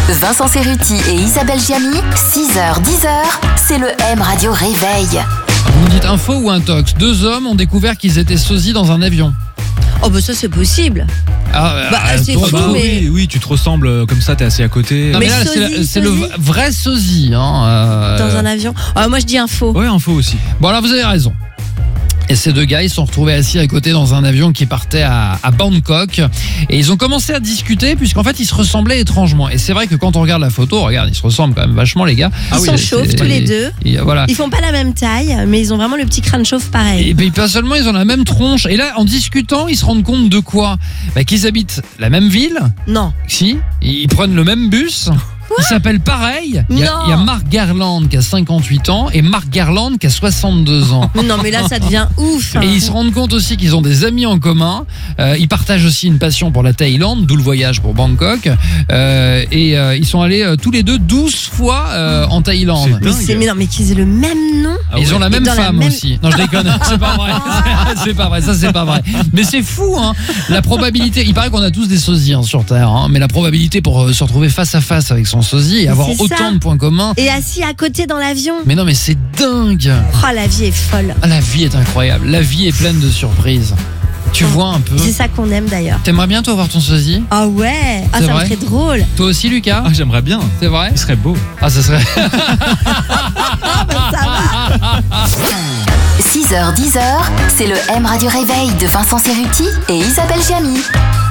Vincent Cerruti et Isabelle Giamy, 6h-10h, c'est le M Radio Réveil. Vous me dites info ou intox? 2 hommes ont découvert qu'ils étaient sosies dans un avion. Oh bah ça c'est possible. C'est toi, fou, mais... Oui, tu te ressembles comme ça, t'es assis à côté. Non, mais là, c'est le vrai sosie. Dans un avion. Moi je dis info. Ouais, info aussi. Bon, alors vous avez raison. Et ces 2 gars, ils se sont retrouvés assis à côté dans un avion qui partait à Bangkok. Et ils ont commencé à discuter puisqu'en fait, ils se ressemblaient étrangement. Et c'est vrai que quand on regarde la photo, regarde, ils se ressemblent quand même vachement, les gars. Ils sont chauves tous les deux. Voilà. Ils font pas la même taille, mais ils ont vraiment le petit crâne chauve pareil. Et puis pas seulement, ils ont la même tronche. Et là, en discutant, ils se rendent compte de quoi? Qu'ils habitent la même ville. Non. Si, ils prennent le même bus. Ils s'appellent pareil. Il y a Mark Garland qui a 58 ans et Mark Garland qui a 62 ans. Non mais là ça devient ouf. Et ils se rendent compte aussi qu'ils ont des amis en commun. Ils partagent aussi une passion pour la Thaïlande, d'où le voyage pour Bangkok. Ils sont allés tous les deux 12 fois en Thaïlande. Mais qu'ils aient le même nom. Ils ont la même femme aussi. Non, je déconne. C'est pas vrai. C'est pas vrai. Ça, c'est pas vrai. Mais c'est fou, hein. La probabilité. Il paraît qu'on a tous des sosies sur Terre, hein, mais la probabilité pour se retrouver face à face avec son sosie et avoir autant de points communs. Et assis à côté dans l'avion. Mais non, mais c'est dingue. Oh, la vie est folle. La vie est incroyable. La vie est pleine de surprises. Tu vois un peu. C'est ça qu'on aime d'ailleurs. T'aimerais bien toi voir ton sosie? Ah ouais. Ça me serait drôle. Toi aussi, Lucas? J'aimerais bien. C'est vrai? Il serait beau. Ça serait. Ça va. 6h-10h, c'est le M Radio Réveil de Vincent Cerruti et Isabelle Giamy.